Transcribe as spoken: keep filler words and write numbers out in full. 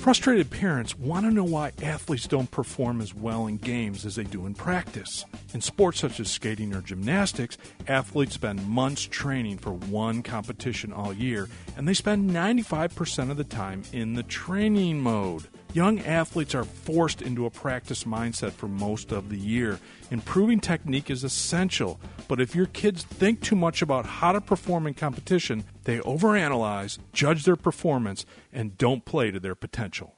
Frustrated parents want to know why athletes don't perform as well in games as they do in practice. In sports such as skating or gymnastics, athletes spend months training for one competition all year, and they spend ninety-five percent of the time in the training mode. Young athletes are forced into a practice mindset for most of the year. Improving technique is essential, but if your kids think too much about how to perform in competition, they overanalyze, judge their performance, and don't play to their potential.